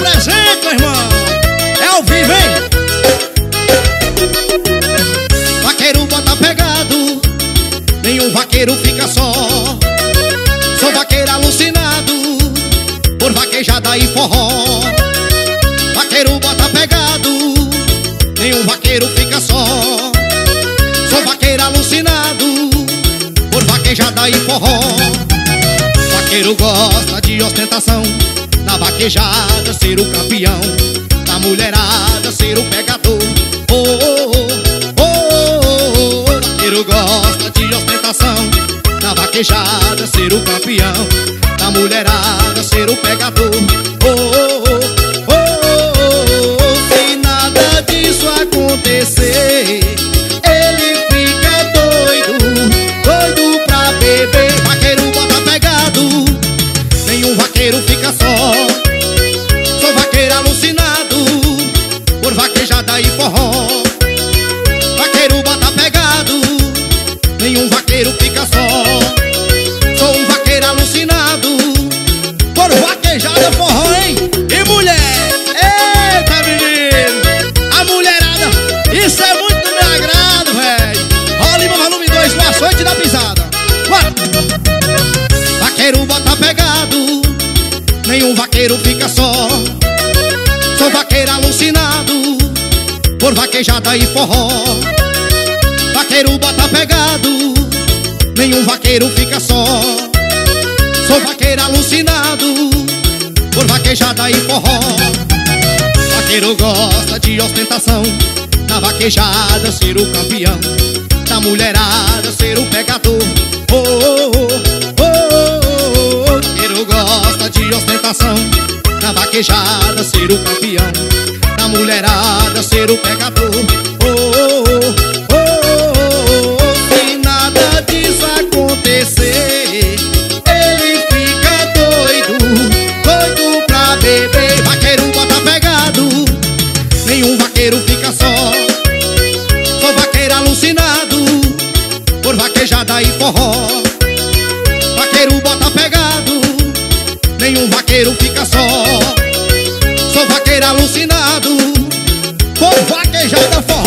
presente, meu irmão. É ao vivo, hein? Vaqueiro bota pegado, nenhum vaqueiro fica só. Sou vaqueiro alucinado por vaquejada e forró. Vaqueiro bota pegado, nenhum vaqueiro fica só. Sou vaqueiro alucinado por vaquejada e forró. Vaqueiro gosta de ostentação, na vaquejada ser o campeão, na mulherada ser o pegador. Oh, oh, oh, oh, oh. Vaqueiro gosta de ostentação, na vaquejada ser o campeão, na mulherada ser o pegador. Oh, oh, oh, oh, oh. Se nada disso acontecer, ele fica doido, doido pra beber. Vaqueiro bota pegado, nenhum vaqueiro fica só. Sou vaqueiro alucinado por vaquejada e forró. Vaqueiro bota pegado, nenhum vaqueiro fica só. Sou um vaqueiro alucinado por vaquejada e forró, hein? E mulher, eita menino, a mulherada, isso é muito do meu agrado, velho. Rolimão volume 2, o açoite da pisada. Vaqueiro bota pegado, nenhum vaqueiro fica só. Sou vaqueiro alucinado por vaquejada e forró. Vaqueiro bota pegado, nenhum vaqueiro fica só. Sou vaqueiro alucinado por vaquejada e forró. Vaqueiro gosta de ostentação, na vaquejada ser o campeão, na mulherada ser o pegador. Oh, oh, oh, oh, oh. Vaqueiro gosta de ostentação, na vaquejada ser o campeão, na mulherada ser o pegador. Oh, oh, oh, oh, oh. Se nada disso acontecer, ele fica doido, doido pra beber. Vaqueiro bota pegado, nenhum vaqueiro fica só. Sou vaqueiro alucinado por vaquejada e forró. Vaqueiro bota pegado, nenhum vaqueiro fica só. Sou vaqueiro alucinado por vaquejada e forró.